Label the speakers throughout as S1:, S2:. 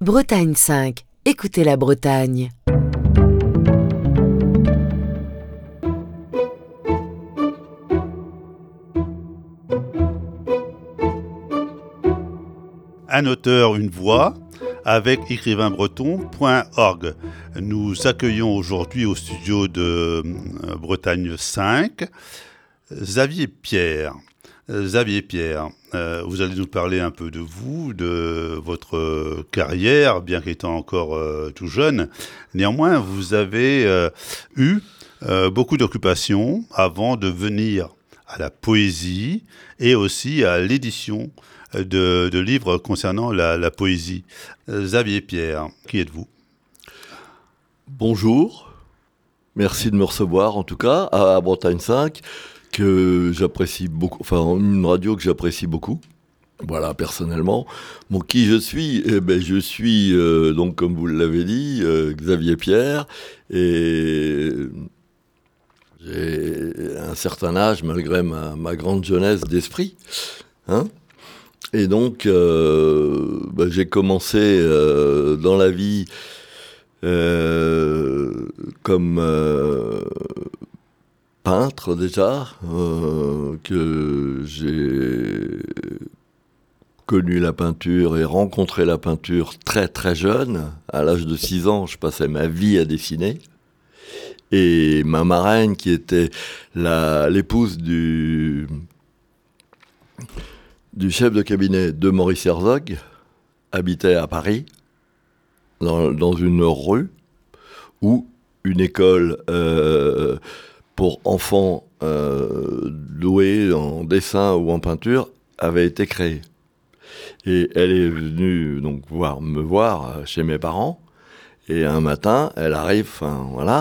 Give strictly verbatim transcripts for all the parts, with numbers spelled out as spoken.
S1: Bretagne cinq, écoutez la Bretagne.
S2: Un auteur, une voix, avec écrivain breton point org. Nous accueillons aujourd'hui au studio de Bretagne cinq Xavier Pierre. Xavier Pierre, euh, vous allez nous parler un peu de vous, de votre carrière, bien qu'étant encore euh, tout jeune. Néanmoins, vous avez euh, eu euh, beaucoup d'occupations avant de venir à la poésie et aussi à l'édition de, de livres concernant la, la poésie. Xavier Pierre, qui êtes-vous ?
S3: Bonjour, merci de me recevoir en tout cas à Bretagne cinq, que j'apprécie beaucoup, enfin une radio que j'apprécie beaucoup. Voilà, personnellement. Bon, qui je suis ? Eh ben, je suis, euh, donc comme vous l'avez dit, euh, Xavier Pierre, et j'ai un certain âge malgré ma, ma grande jeunesse d'esprit, hein. Et donc, euh, bah, j'ai commencé euh, dans la vie euh, comme euh, peintre déjà, euh, que j'ai connu la peinture et rencontré la peinture très très jeune. À l'âge de six ans, je passais ma vie à dessiner. Et ma marraine, qui était la, l'épouse du... du chef de cabinet de Maurice Herzog, habitait à Paris, dans, dans une rue où une école euh, pour enfants euh, doués en dessin ou en peinture avait été créée. Et elle est venue donc voir, me voir chez mes parents, et un matin, elle arrive, enfin voilà,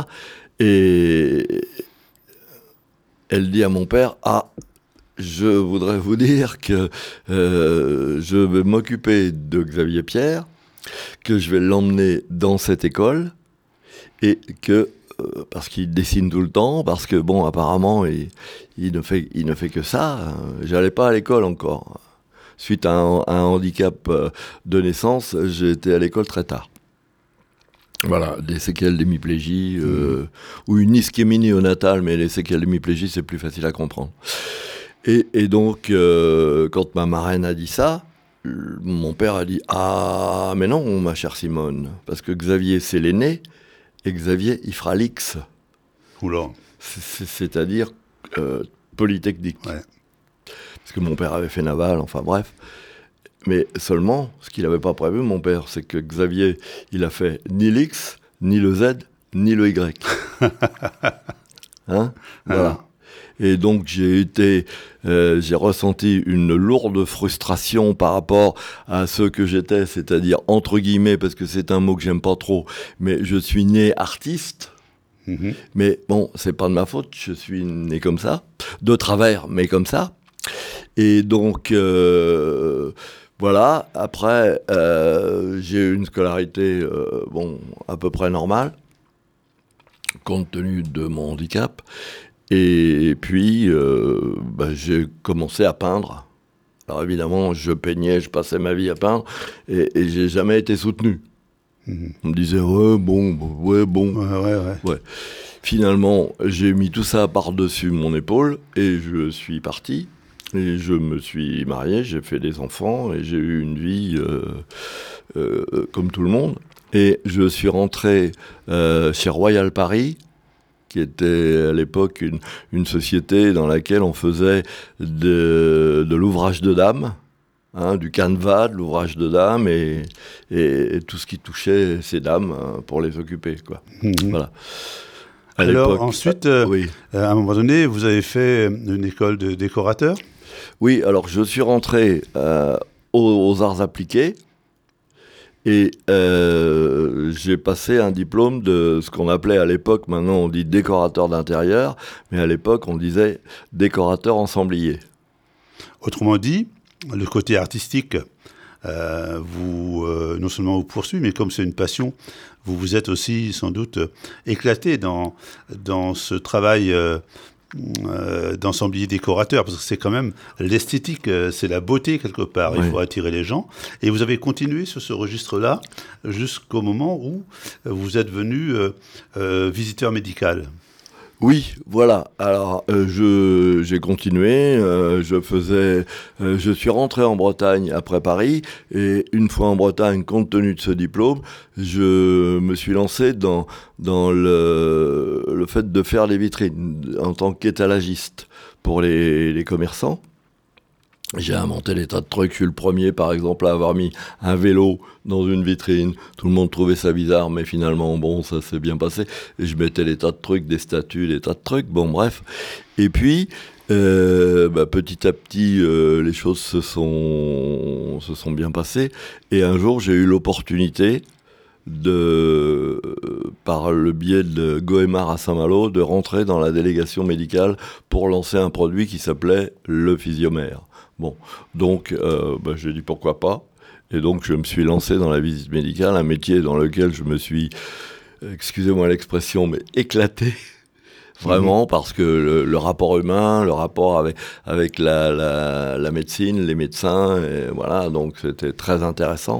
S3: et elle dit à mon père « Ah, je voudrais vous dire que euh, je vais m'occuper de Xavier Pierre, que je vais l'emmener dans cette école, et que, euh, parce qu'il dessine tout le temps, parce que, bon, apparemment, il, il, ne, fait, il ne fait que ça, hein. J'allais pas à l'école encore. Suite à un, à un handicap de naissance, j'ai été à l'école très tard. Voilà, des séquelles d'hémiplégie, euh, mmh. ou une ischémie néonatale, mais les séquelles d'hémiplégie, c'est plus facile à comprendre. Et, et donc, euh, quand ma marraine a dit ça, mon père a dit « Ah, mais non, ma chère Simone, parce que Xavier, c'est l'aîné, et Xavier, il fera l'X. »
S2: Oula.
S3: C'est, c'est-à-dire euh, Polytechnique.
S2: Ouais.
S3: Parce que mon père avait fait naval, enfin bref. Mais seulement, ce qu'il n'avait pas prévu, mon père, c'est que Xavier, il a fait ni l'X, ni le Z, ni le Y. Hein ? Voilà. Et donc j'ai été, euh, j'ai ressenti une lourde frustration par rapport à ce que j'étais, c'est-à-dire entre guillemets, parce que c'est un mot que j'aime pas trop, mais je suis né artiste. Mmh. Mais bon, c'est pas de ma faute, je suis né comme ça, de travers, mais comme ça. Et donc euh, voilà. Après, euh, j'ai eu une scolarité, euh, bon, à peu près normale, compte tenu de mon handicap. Et puis, euh, bah, j'ai commencé à peindre. Alors évidemment, je peignais, je passais ma vie à peindre, et, et j'ai jamais été soutenu. Mmh. On me disait, ouais, bon, ouais, bon.
S2: Ouais, ouais, ouais.
S3: ouais. Finalement, j'ai mis tout ça par-dessus mon épaule, et je suis parti. Et je me suis marié, j'ai fait des enfants, et j'ai eu une vie euh, euh, comme tout le monde. Et je suis rentré euh, chez Royal Paris, qui était à l'époque une, une société dans laquelle on faisait de, de l'ouvrage de dames, hein, du canevas, de l'ouvrage de dames, et, et, et tout ce qui touchait ces dames, hein, pour les occuper, quoi. Mmh. Voilà. À
S2: Alors
S3: l'époque,
S2: ensuite, euh,
S3: oui.
S2: à un moment donné, vous avez fait une école de décorateur ?
S3: Oui, alors je suis rentré euh, aux, aux arts appliqués, et euh, j'ai passé un diplôme de ce qu'on appelait à l'époque, maintenant on dit décorateur d'intérieur, mais à l'époque on disait décorateur ensemblier.
S2: Autrement dit, le côté artistique, euh, vous, euh, non seulement vous poursuit, mais comme c'est une passion, vous vous êtes aussi sans doute éclaté dans, dans ce travail euh, euh, d'ensemblier décorateur, parce que c'est quand même l'esthétique, euh, c'est la beauté quelque part, oui. Il faut attirer les gens. Et vous avez continué sur ce registre-là jusqu'au moment où vous êtes devenu euh, euh, visiteur médical.
S3: Oui, voilà. Alors, euh, je, j'ai continué. Euh, je faisais, euh, je suis rentré en Bretagne après Paris, et une fois en Bretagne, compte tenu de ce diplôme, je me suis lancé dans dans le le fait de faire les vitrines en tant qu'étalagiste pour les les commerçants. J'ai inventé des tas de trucs. Je suis le premier, par exemple, à avoir mis un vélo dans une vitrine. Tout le monde trouvait ça bizarre, mais finalement, bon, ça s'est bien passé. Et je mettais des tas de trucs, des statues, des tas de trucs. Bon, bref. Et puis, euh, bah, petit à petit, euh, les choses se sont, se sont bien passées. Et un jour, j'ai eu l'opportunité de, par le biais de Goemar à Saint-Malo, de rentrer dans la délégation médicale pour lancer un produit qui s'appelait le Physiomère. Bon, donc euh, bah, j'ai dit pourquoi pas, et donc je me suis lancé dans la visite médicale, un métier dans lequel je me suis, excusez-moi l'expression, mais éclaté, vraiment, mmh. parce que le, le rapport humain, le rapport avec, avec la, la, la médecine, les médecins, et voilà, donc c'était très intéressant,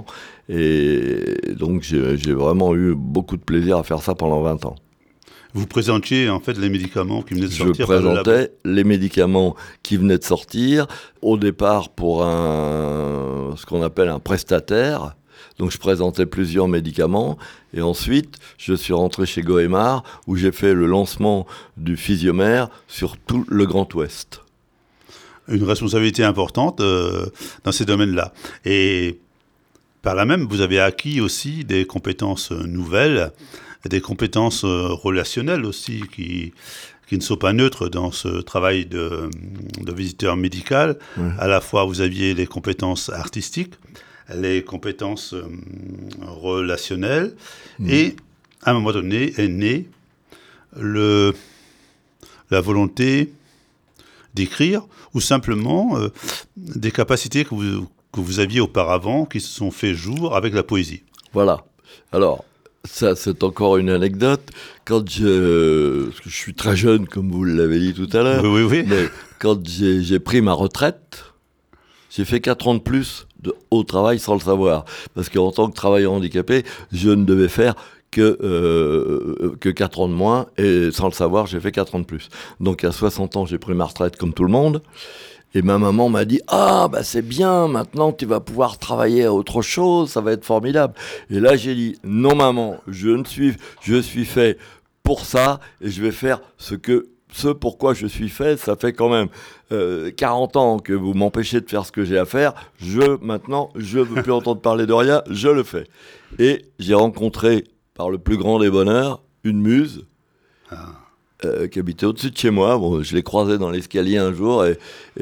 S3: et donc j'ai, j'ai vraiment eu beaucoup de plaisir à faire ça pendant vingt ans.
S2: Vous présentiez en fait les médicaments qui venaient de sortir.
S3: Je présentais les médicaments qui venaient de sortir, au départ pour un, ce qu'on appelle un prestataire. Donc je présentais plusieurs médicaments, et ensuite je suis rentré chez Goemar où j'ai fait le lancement du Physiomère sur tout le Grand Ouest.
S2: Une responsabilité importante euh, dans ces domaines-là. Et par là même, vous avez acquis aussi des compétences nouvelles, des compétences relationnelles aussi qui, qui ne sont pas neutres dans ce travail de, de visiteur médical. Mmh. À la fois, vous aviez les compétences artistiques, les compétences euh, relationnelles, mmh. et à un moment donné est née le, la volonté d'écrire, ou simplement euh, des capacités que vous, que vous aviez auparavant qui se sont fait jour avec la poésie.
S3: Voilà. Alors, ça, c'est encore une anecdote. Quand je... Parce que je suis très jeune, comme vous l'avez dit tout à l'heure.
S2: Oui, oui, oui.
S3: Mais quand j'ai, j'ai pris ma retraite, j'ai fait quatre ans de plus de haut travail sans le savoir. Parce qu'en tant que travailleur handicapé, je ne devais faire que, euh, que quatre ans de moins. Et sans le savoir, j'ai fait quatre ans de plus. Donc à soixante ans, j'ai pris ma retraite comme tout le monde. Et ma maman m'a dit « Ah, bah c'est bien, maintenant tu vas pouvoir travailler à autre chose, ça va être formidable. » Et là, j'ai dit « Non, maman, je ne suis, je suis fait pour ça, et je vais faire ce que, ce pourquoi je suis fait. Ça fait quand même euh, quarante ans que vous m'empêchez de faire ce que j'ai à faire. Je, maintenant, je ne veux plus entendre parler de rien, je le fais. » Et j'ai rencontré, par le plus grand des bonheurs, une muse. Ah. Euh, qui habitait au-dessus de chez moi. Bon, je l'ai croisé dans l'escalier un jour, et,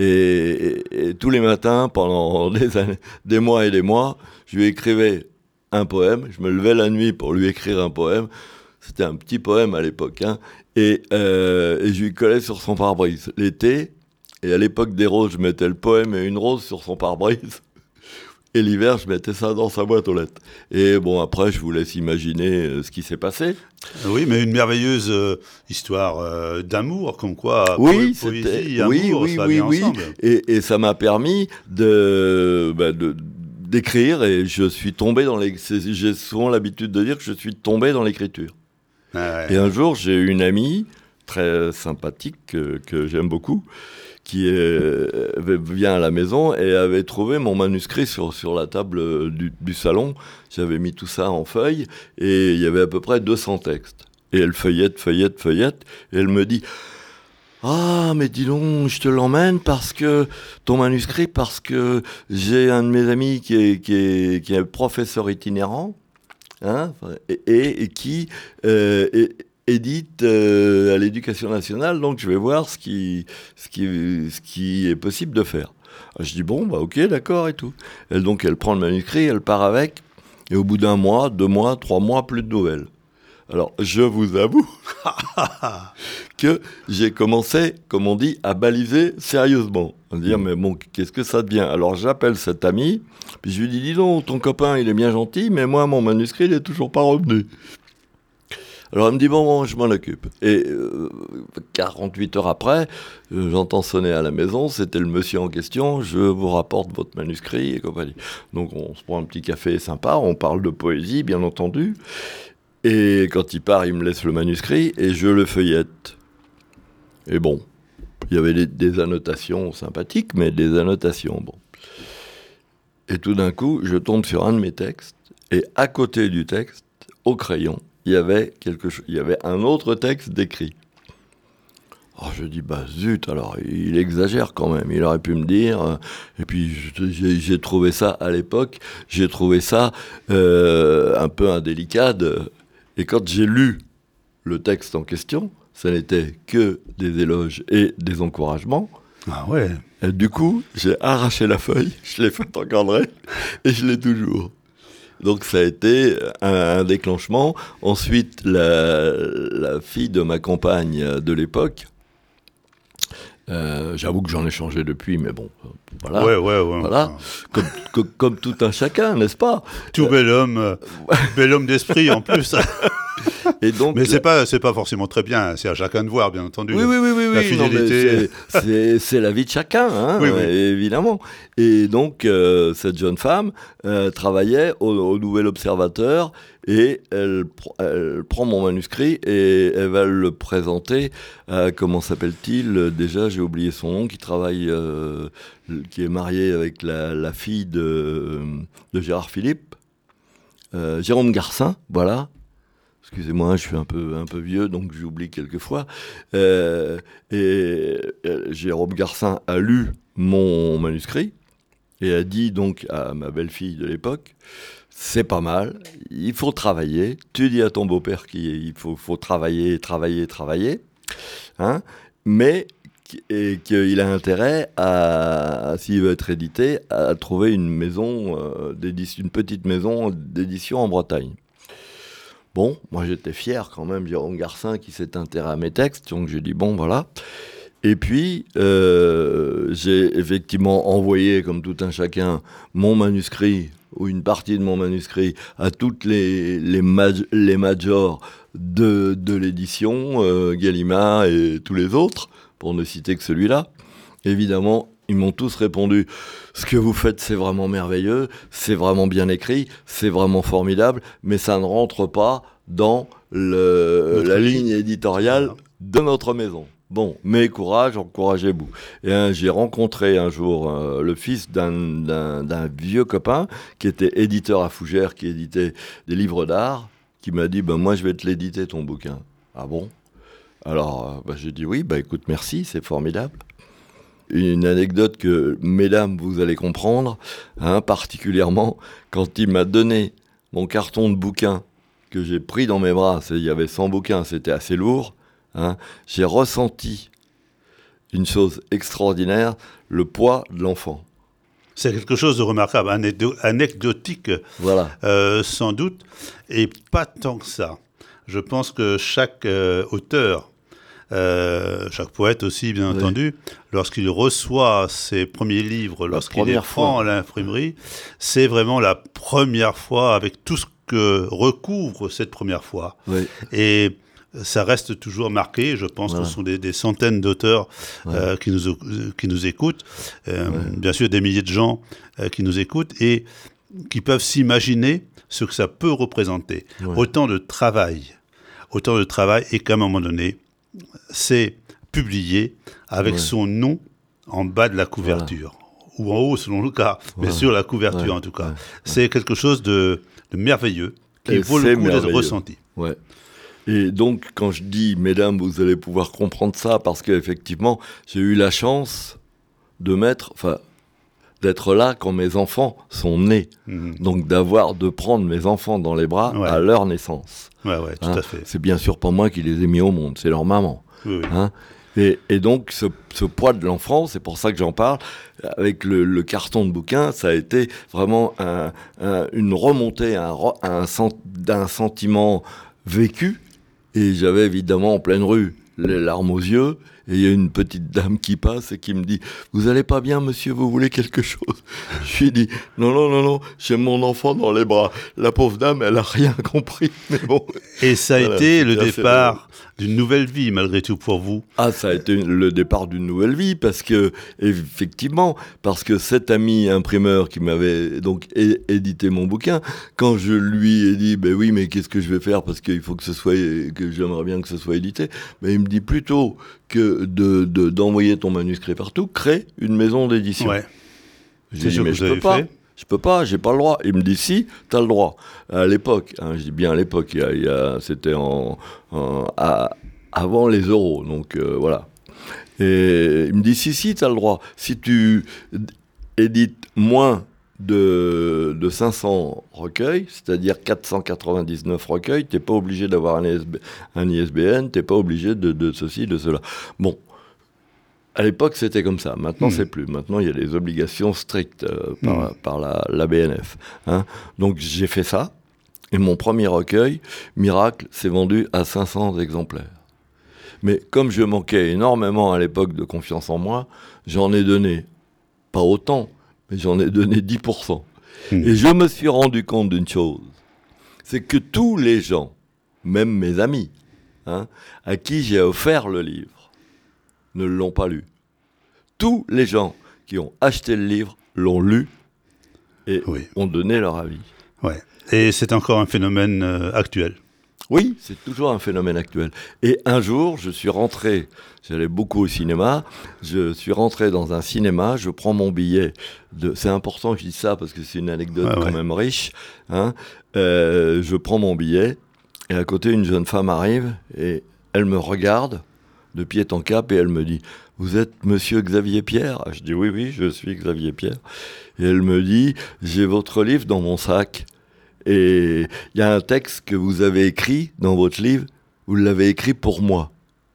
S3: et, et, et tous les matins, pendant des années, des mois et des mois, je lui écrivais un poème. Je me levais la nuit pour lui écrire un poème. C'était un petit poème à l'époque, hein, et, euh, et je lui collais sur son pare-brise l'été. Et à l'époque des roses, je mettais le poème et une rose sur son pare-brise. Et l'hiver, je mettais ça dans sa boîte aux lettres. Et bon, après, je vous laisse imaginer euh, ce qui s'est passé.
S2: Oui, mais une merveilleuse euh, histoire euh, d'amour, comme quoi
S3: oui,
S2: po- poésie et
S3: oui,
S2: amour,
S3: oui,
S2: ça
S3: oui,
S2: vient
S3: oui.
S2: ensemble.
S3: Et, et ça m'a permis de, bah, de, d'écrire, et je suis tombé dans les... J'ai souvent l'habitude de dire que je suis tombé dans l'écriture. Ah ouais. Et un jour, j'ai une amie très sympathique que, que j'aime beaucoup, qui est, vient à la maison et avait trouvé mon manuscrit sur, sur la table du, du salon. J'avais mis tout ça en feuilles, et il y avait à peu près deux cents textes. Et elle feuillette, feuillette, feuillette, et elle me dit « Ah, mais dis donc, je te l'emmène parce que, ton manuscrit, parce que j'ai un de mes amis qui est, qui est, qui est professeur itinérant, hein, et, et, et qui... Euh, et, édite euh, à l'Éducation nationale, donc je vais voir ce qui, ce qui, ce qui est possible de faire. » Je dis bon, bah ok, d'accord et tout. Elle, donc elle prend le manuscrit, elle part avec, et au bout d'un mois, deux mois, trois mois, plus de nouvelles. Alors je vous avoue que j'ai commencé, comme on dit, à baliser sérieusement, à dire mais bon, qu'est-ce que ça devient? Alors j'appelle cet ami, puis je lui dis dis donc, ton copain il est bien gentil, mais moi mon manuscrit il est toujours pas revenu. Alors, elle me dit, bon, bon je m'en occupe. Et euh, quarante-huit heures après, euh, j'entends sonner à la maison, c'était le monsieur en question, je vous rapporte votre manuscrit et compagnie. Donc, on se prend un petit café sympa, on parle de poésie, bien entendu. Et quand il part, il me laisse le manuscrit et je le feuillette. Et bon, il y avait des, des annotations sympathiques, mais des annotations, bon. Et tout d'un coup, je tombe sur un de mes textes, et à côté du texte, au crayon, il y avait quelque chose, il y avait un autre texte décrit. Alors je dis, bah zut, alors il exagère quand même, il aurait pu me dire, euh, et puis j'ai, j'ai trouvé ça à l'époque, j'ai trouvé ça euh, un peu indélicat, de, et quand j'ai lu le texte en question, ça n'était que des éloges et des encouragements.
S2: Ah ouais.
S3: Et du coup, j'ai arraché la feuille, je l'ai faite encadrer, et je l'ai toujours. Donc ça a été un, un déclenchement. Ensuite, la, la fille de ma compagne de l'époque, euh, j'avoue que j'en ai changé depuis, mais bon, voilà.
S2: Ouais, ouais, ouais.
S3: Voilà. Comme, comme, comme tout un chacun, n'est-ce pas ?
S2: Tout bel homme, euh, bel homme d'esprit en plus.
S3: Et donc,
S2: mais c'est pas, c'est pas forcément très bien, c'est à chacun de voir, bien entendu.
S3: Oui, oui, oui, oui,
S2: la
S3: oui.
S2: fidélité.
S3: Non, c'est, c'est, c'est la vie de chacun, hein,
S2: oui, oui.
S3: évidemment. Et donc, euh, cette jeune femme euh, travaillait au, au Nouvel Observateur et elle, elle prend mon manuscrit et elle va le présenter à, comment s'appelle-t-il ? Déjà, j'ai oublié son nom, qui travaille, euh, qui est marié avec la, la fille de, de Gérard Philippe, euh, Jérôme Garcin, voilà. Excusez-moi, je suis un peu, un peu vieux, donc j'oublie quelquefois. Euh, et euh, Jérôme Garcin a lu mon manuscrit et a dit donc à ma belle-fille de l'époque, c'est pas mal, il faut travailler. Tu dis à ton beau-père qu'il faut, faut travailler, travailler, travailler, hein, mais et qu'il a intérêt à, s'il veut être édité, à trouver une maison euh, d'édition, une petite maison d'édition en Bretagne. Bon, moi j'étais fier quand même, Jérôme Garcin qui s'est intéressé à mes textes, donc j'ai dit bon voilà. Et puis euh, j'ai effectivement envoyé, comme tout un chacun, mon manuscrit, ou une partie de mon manuscrit, à toutes les, les, maj- les majors de, de l'édition, euh, Gallimard et tous les autres, pour ne citer que celui-là. Évidemment, ils m'ont tous répondu « Ce que vous faites, c'est vraiment merveilleux, c'est vraiment bien écrit, c'est vraiment formidable, mais ça ne rentre pas dans le, la ligne éditoriale de notre maison. » Bon, mais courage, encouragez-vous. Et hein, j'ai rencontré un jour euh, le fils d'un, d'un, d'un vieux copain qui était éditeur à Fougères, qui éditait des livres d'art, qui m'a dit ben, « Moi, je vais te l'éditer, ton bouquin. » Ah bon ? Alors, bah, j'ai dit « Oui, bah, écoute, merci, c'est formidable. » Une anecdote que, mesdames, vous allez comprendre, hein, particulièrement quand il m'a donné mon carton de bouquins que j'ai pris dans mes bras, il y avait cent bouquins, c'était assez lourd, hein, j'ai ressenti une chose extraordinaire, le poids de l'enfant.
S2: C'est quelque chose de remarquable, anecdo- anecdotique,
S3: voilà.
S2: euh, sans doute, et pas tant que ça. Je pense que chaque euh, auteur, Euh, chaque poète aussi, bien oui. entendu, lorsqu'il reçoit ses premiers livres, lorsqu'il les prend à l'imprimerie, c'est vraiment la première fois avec tout ce que recouvre cette première fois. Oui. Et ça reste toujours marqué. Je pense voilà. que ce sont des, des centaines d'auteurs ouais. euh, qui, nous, qui nous écoutent, euh, ouais. bien sûr des milliers de gens euh, qui nous écoutent et qui peuvent s'imaginer ce que ça peut représenter. Ouais. Autant de travail, autant de travail et qu'à un moment donné, c'est publié avec ouais. son nom en bas de la couverture, voilà. ou en haut selon le cas, mais ouais. sur la couverture ouais. en tout cas. Ouais. C'est quelque chose de, de merveilleux qui Et vaut le coup merveilleux. d'être ressenti.
S3: Ouais. Et donc, quand je dis, mesdames, vous allez pouvoir comprendre ça, parce qu'effectivement, j'ai eu la chance de mettre, enfin, d'être là quand mes enfants sont nés. Mmh. Donc, d'avoir, de prendre mes enfants dans les bras ouais. à leur naissance.
S2: Ouais, ouais, tout
S3: hein,
S2: à fait.
S3: C'est bien sûr pas moi qui les ai mis au monde, c'est leur maman. Oui, oui. Hein, et, et donc, ce, ce poids de l'enfant, c'est pour ça que j'en parle, avec le, le carton de bouquin, ça a été vraiment un, un, une remontée, un, un, d'un sentiment vécu. Et j'avais évidemment en pleine rue les larmes aux yeux et il y a une petite dame qui passe et qui me dit « Vous allez pas bien, monsieur, vous voulez quelque chose ?» Je lui dis « Non, non, non, non, j'ai mon enfant dans les bras. » La pauvre dame, elle a rien compris, mais bon.
S2: Et ça a
S3: Voilà,
S2: été le
S3: assez
S2: départ d'une nouvelle vie, malgré tout, pour vous.
S3: Ah, ça a été le départ d'une nouvelle vie, parce que, effectivement, parce que cet ami imprimeur qui m'avait donc é- édité mon bouquin, quand je lui ai dit, ben oui, mais qu'est-ce que je vais faire, parce qu'il faut que ce soit, que j'aimerais bien que ce soit édité, ben il me dit plutôt que de, de, d'envoyer ton manuscrit partout, crée une maison d'édition.
S2: Ouais.
S3: J'ai
S2: C'est
S3: dit,
S2: sûr
S3: mais
S2: que
S3: je
S2: vous
S3: peux
S2: avez
S3: pas.
S2: fait.
S3: Je peux pas, j'ai pas le droit. Il me dit si, t'as le droit. À l'époque, hein, je dis bien à l'époque, il y a, il y a, c'était en, en à, avant les euros, donc euh, voilà. Et il me dit si, si, t'as le droit. Si tu édites moins de, de cinq cents recueils, c'est-à-dire quatre cent quatre-vingt-dix-neuf recueils, t'es pas obligé d'avoir un, I S B, un I S B N, t'es pas obligé de, de ceci, de cela. Bon. À l'époque, c'était comme ça. Maintenant, mmh. c'est plus. Maintenant, il y a des obligations strictes euh, par, mmh. par la, la B N F. Hein. Donc, j'ai fait ça. Et mon premier recueil, Miracle, s'est vendu à cinq cents exemplaires. Mais comme je manquais énormément à l'époque de confiance en moi, j'en ai donné, pas autant, mais j'en ai donné dix pour cent. Mmh. Et je me suis rendu compte d'une chose. C'est que tous les gens, même mes amis, hein, à qui j'ai offert le livre, ne l'ont pas lu. Tous les gens qui ont acheté le livre l'ont lu et oui. ont donné leur avis.
S2: Ouais. Et c'est encore un phénomène euh, actuel.
S3: Oui, c'est toujours un phénomène actuel. Et un jour, je suis rentré, j'allais beaucoup au cinéma, je suis rentré dans un cinéma, je prends mon billet, de, c'est important que je dise ça parce que c'est une anecdote ah, quand ouais. même riche, hein, euh, je prends mon billet et à côté une jeune femme arrive et elle me regarde de pied en cap, et elle me dit « Vous êtes monsieur Xavier Pierre ?» Je dis « Oui, oui, je suis Xavier Pierre. » Et elle me dit « J'ai votre livre dans mon sac, et il y a un texte que vous avez écrit dans votre livre, vous l'avez écrit pour moi. »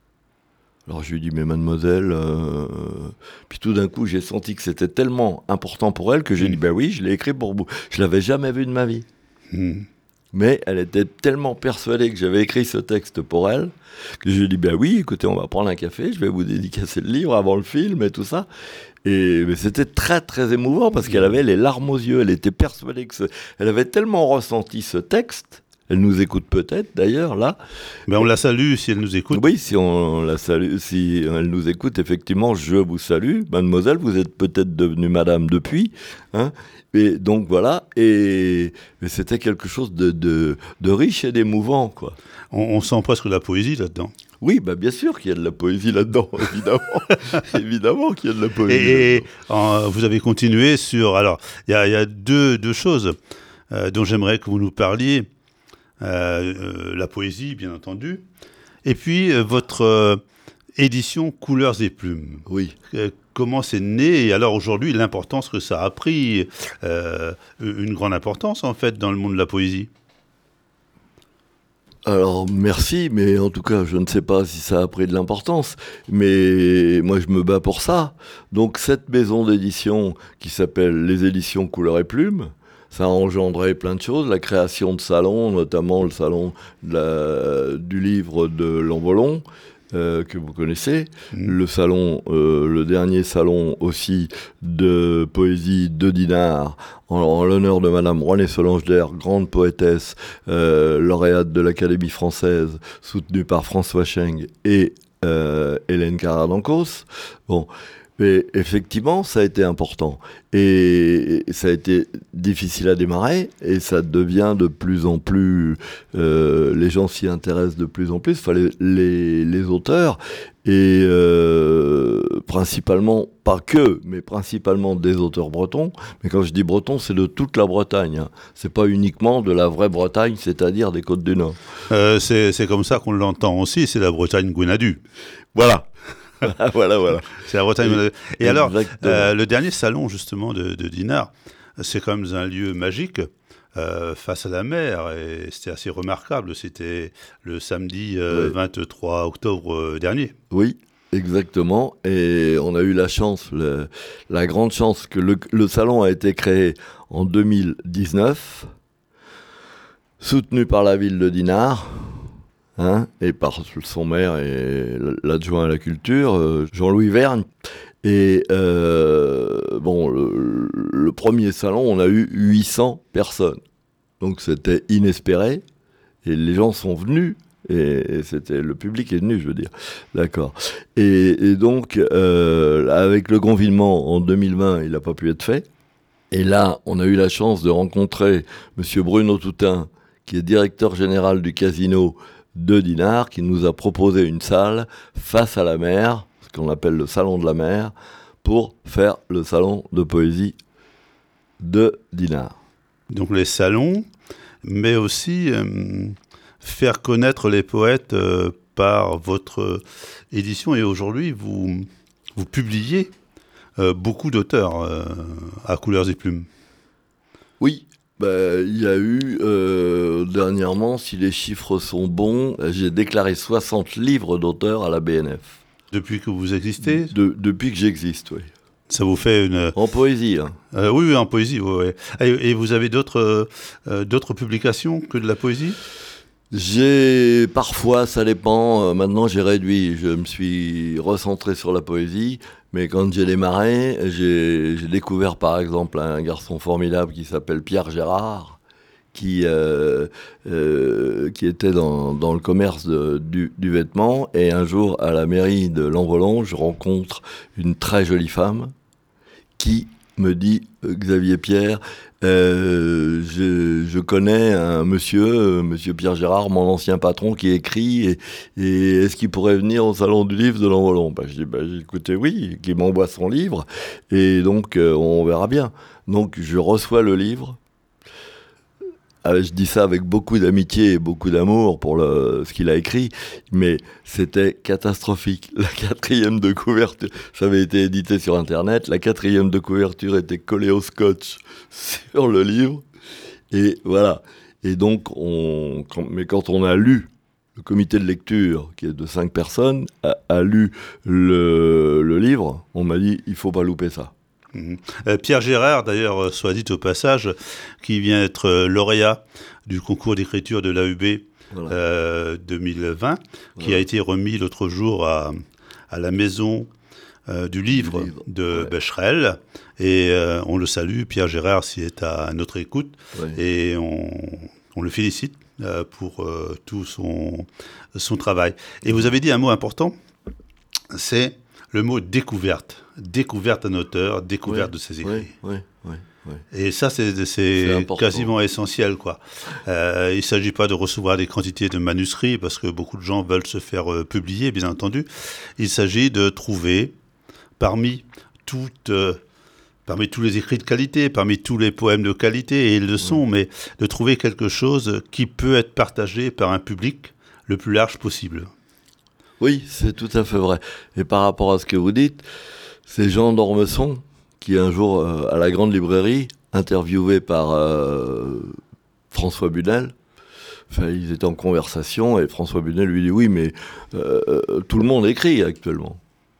S3: Alors je lui dis « Mais mademoiselle... Euh... » Puis tout d'un coup, j'ai senti que c'était tellement important pour elle que j'ai mmh. dit « Ben oui, je l'ai écrit pour vous. » Je l'avais jamais vu de ma vie. Mmh. Mais elle était tellement persuadée que j'avais écrit ce texte pour elle, que je lui ai dit, ben oui, écoutez, on va prendre un café, je vais vous dédicacer le livre avant le film et tout ça. Et mais c'était très, très émouvant parce qu'elle avait les larmes aux yeux, elle était persuadée que ce... Elle avait tellement ressenti ce texte, elle nous écoute peut-être d'ailleurs, là.
S2: Ben on la salue si elle nous écoute.
S3: Oui, si on la salue, si elle nous écoute, effectivement, je vous salue. Mademoiselle, vous êtes peut-être devenue madame depuis, hein. Et donc voilà, et, et c'était quelque chose de, de, de riche et d'émouvant, quoi.
S2: On, on sent presque de la poésie là-dedans.
S3: Oui, bah bien sûr qu'il y a de la poésie là-dedans, évidemment. Évidemment qu'il y a de la poésie.
S2: Et, et euh, vous avez continué sur... Alors, il y a, y a deux, deux choses euh, dont j'aimerais que vous nous parliez. Euh, euh, la poésie, bien entendu. Et puis, euh, votre euh, édition Couleurs et Plumes.
S3: Oui.
S2: Euh, Comment c'est né et alors aujourd'hui l'importance que ça a pris, euh, une grande importance en fait dans le monde de la poésie.
S3: Alors merci, mais en tout cas je ne sais pas si ça a pris de l'importance, mais moi je me bats pour ça. Donc cette maison d'édition qui s'appelle les éditions Couleurs et Plumes, ça a engendré plein de choses, la création de salons, notamment le salon de la, du livre de Lambolon, Euh, que vous connaissez, mmh. le salon, euh, le dernier salon aussi de poésie de Dinard, en, en l'honneur de Madame Renée Solange d'Air, grande poétesse, euh, lauréate de l'Académie française, soutenue par François Scheng et euh, Hélène Carrère-Dancos. Bon, mais effectivement, ça a été important. Et ça a été difficile à démarrer, et ça devient de plus en plus... Euh, les gens s'y intéressent de plus en plus, enfin, les, les, les auteurs, et euh, principalement, pas que, mais principalement des auteurs bretons. Mais quand je dis bretons, c'est de toute la Bretagne. Hein. C'est pas uniquement de la vraie Bretagne, c'est-à-dire des Côtes du Nord.
S2: Euh, c'est, c'est comme ça qu'on l'entend aussi, c'est la Bretagne Gwenadu.
S3: Voilà. voilà, voilà.
S2: C'est la Bretagne. Et, et alors, euh, le dernier salon, justement, de, de Dinard, c'est quand même un lieu magique, euh, face à la mer, et c'était assez remarquable. C'était le samedi euh, oui. vingt-trois octobre euh, dernier.
S3: Oui, exactement. Et on a eu la chance, le, la grande chance, que le, le salon a été créé en deux mille dix-neuf, soutenu par la ville de Dinard. hein, et par son maire et l'adjoint à la culture, euh, Jean-Louis Vergne. Et euh, bon, le, le premier salon, on a eu huit cents personnes. Donc c'était inespéré. Et les gens sont venus. Et, et c'était, le public est venu, je veux dire. D'accord. Et, et donc, euh, avec le confinement en deux mille vingt, il n'a pas pu être fait. Et là, on a eu la chance de rencontrer M. Bruno Toutain, qui est directeur général du casino de Dinard, qui nous a proposé une salle face à la mer, ce qu'on appelle le salon de la mer, pour faire le salon de poésie de Dinard.
S2: Donc les salons, mais aussi euh, faire connaître les poètes euh, par votre édition. Et aujourd'hui, vous, vous publiez euh, beaucoup d'auteurs euh, à Couleurs et Plumes.
S3: Oui. Ben, il y a eu, euh, dernièrement, si les chiffres sont bons, j'ai déclaré soixante livres d'auteurs à la B N F.
S2: Depuis que vous existez ?
S3: De, Depuis que j'existe, oui.
S2: Ça vous fait une...
S3: En poésie, hein.
S2: euh, Oui, oui, en poésie, oui. oui. Et, et vous avez d'autres, euh, d'autres publications que de la poésie ?
S3: J'ai, parfois, ça dépend. Euh, maintenant, j'ai réduit. Je me suis recentré sur la poésie. Mais quand j'ai démarré, j'ai, j'ai découvert par exemple un garçon formidable qui s'appelle Pierre Gérard, qui, euh, euh, qui était dans, dans le commerce de, du, du vêtement. Et un jour, à la mairie de Lanvolant, je rencontre une très jolie femme qui me dit euh, « Xavier Pierre, euh, je, je connais un monsieur, euh, monsieur Pierre Gérard, mon ancien patron, qui écrit, et, et est-ce qu'il pourrait venir au salon du livre de Lanvolant ?» Ben, je dis bah, « Écoutez, oui, qu'il m'envoie son livre, et donc euh, on verra bien. » Donc je reçois le livre. Euh, je dis ça avec beaucoup d'amitié et beaucoup d'amour pour le, ce qu'il a écrit, mais c'était catastrophique. La quatrième de couverture, ça avait été édité sur Internet, la quatrième de couverture était collée au scotch sur le livre, et voilà. Et donc, on, quand, mais quand on a lu, le comité de lecture, qui est de cinq personnes, a, a lu le, le livre, on m'a dit, il faut pas louper ça.
S2: Mmh. Euh, Pierre Gérard, d'ailleurs, euh, soit dit au passage, qui vient être euh, lauréat du concours d'écriture de l'A U B voilà. euh, deux mille vingt, qui voilà. a été remis l'autre jour à, à la maison euh, du livre, du livre. de ouais. Becherel. Et euh, on le salue, Pierre Gérard, s'il est à notre écoute. Ouais. Et on, on le félicite euh, pour euh, tout son, son travail. Et vous avez dit un mot important, c'est le mot découverte. Découverte d'un auteur, découverte oui, de ses écrits.
S3: Oui, oui, oui,
S2: Et ça, c'est, c'est, c'est quasiment essentiel, quoi. Euh, il ne s'agit pas de recevoir des quantités de manuscrits, parce que beaucoup de gens veulent se faire euh, publier, bien entendu. Il s'agit de trouver, parmi, toutes, euh, parmi tous les écrits de qualité, parmi tous les poèmes de qualité, et ils le sont, oui. mais de trouver quelque chose qui peut être partagé par un public le plus large possible.
S3: Oui, c'est tout à fait vrai. Et par rapport à ce que vous dites, c'est Jean d'Ormesson qui, un jour, euh, à la Grande Librairie, interviewé par euh, François Bunel, enfin, ils étaient en conversation et François Bunel lui dit « Oui, mais euh, euh, tout le monde écrit actuellement. »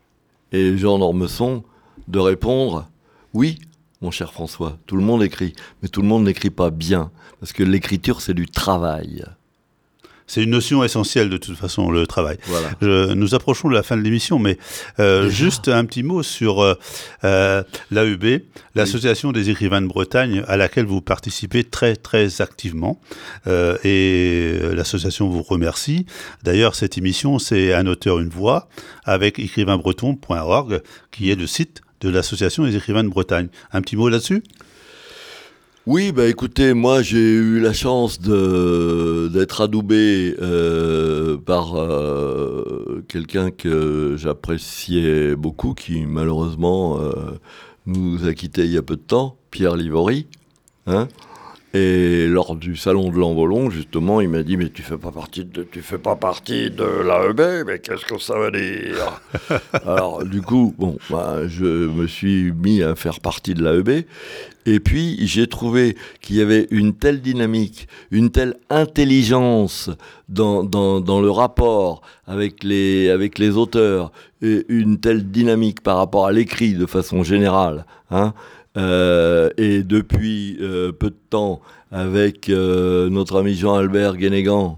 S3: Et Jean d'Ormesson de répondre « Oui, mon cher François, tout le monde écrit, mais tout le monde n'écrit pas bien, parce que l'écriture, c'est du travail. »
S2: C'est une notion essentielle de toute façon, le travail.
S3: Voilà.
S2: Je, nous approchons de la fin de l'émission, mais euh, juste un petit mot sur euh, euh, l'A U B, l'Association oui. des écrivains de Bretagne, à laquelle vous participez très très activement. Euh, et l'association vous remercie. D'ailleurs, cette émission, c'est Un auteur, une voix, avec écrivain breton point org, qui est le site de l'Association des écrivains de Bretagne. Un petit mot là-dessus ?
S3: Oui, bah écoutez, moi j'ai eu la chance de, d'être adoubé euh, par euh, quelqu'un que j'appréciais beaucoup, qui malheureusement euh, nous a quittés il y a peu de temps, Pierre Livory. Hein, et lors du salon de Lanvolant, justement, il m'a dit « Mais tu fais pas partie de, tu fais pas partie de l'A E B, mais qu'est-ce que ça veut dire ?» Alors du coup, bon, bah, je me suis mis à faire partie de l'A E B. Et puis, j'ai trouvé qu'il y avait une telle dynamique, une telle intelligence dans, dans, dans le rapport avec les, avec les auteurs, et une telle dynamique par rapport à l'écrit de façon générale, hein, euh, et depuis euh, peu de temps, avec euh, notre ami Jean-Albert Guénégan,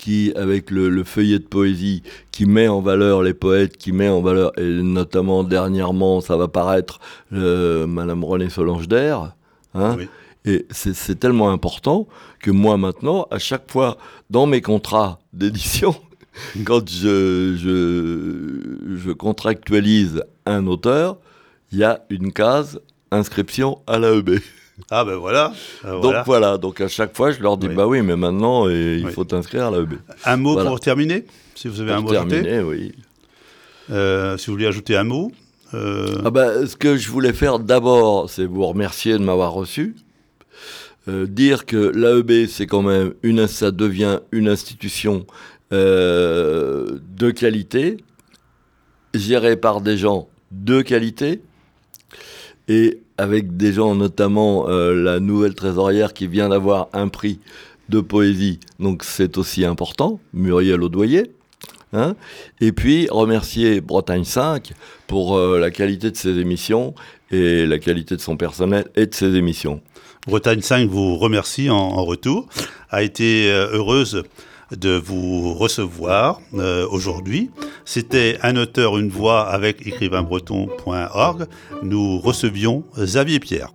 S3: qui, avec le, le feuillet de poésie, qui met en valeur les poètes, qui met en valeur, et notamment dernièrement, ça va paraître, euh, Madame Renée Solange d'Air, hein, oui. Et c'est, c'est tellement important que moi maintenant, à chaque fois, dans mes contrats d'édition, quand je, je, je contractualise un auteur, il y a une case inscription à l'A E B.
S2: Ah ben voilà. Euh,
S3: donc
S2: voilà.
S3: voilà, donc à chaque fois je leur dis oui. bah oui mais maintenant eh, il oui. faut t'inscrire à l'A E B.
S2: Un mot
S3: voilà.
S2: pour terminer, si vous avez
S3: pour
S2: un mot à ajouter.
S3: terminer, oui.
S2: Euh, si vous voulez ajouter un mot. Euh...
S3: Ah bah, ce que je voulais faire d'abord, c'est vous remercier de m'avoir reçu. Euh, dire que l'A E B c'est quand même une, ça devient une institution euh, de qualité, gérée par des gens de qualité. Et avec des gens, notamment euh, la nouvelle trésorière qui vient d'avoir un prix de poésie, donc c'est aussi important, Muriel Audoyer. Hein, et puis remercier Bretagne cinq pour euh, la qualité de ses émissions et la qualité de son personnel et de ses émissions.
S2: Bretagne cinq vous remercie en, en retour, a été euh, heureuse de vous recevoir euh, aujourd'hui. C'était Un auteur, une voix avec écrivain breton point org. Nous recevions Xavier Pierre.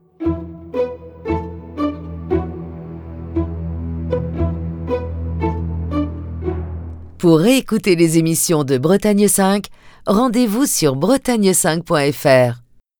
S1: Pour réécouter les émissions de Bretagne cinq, rendez-vous sur bretagne cinq point f r.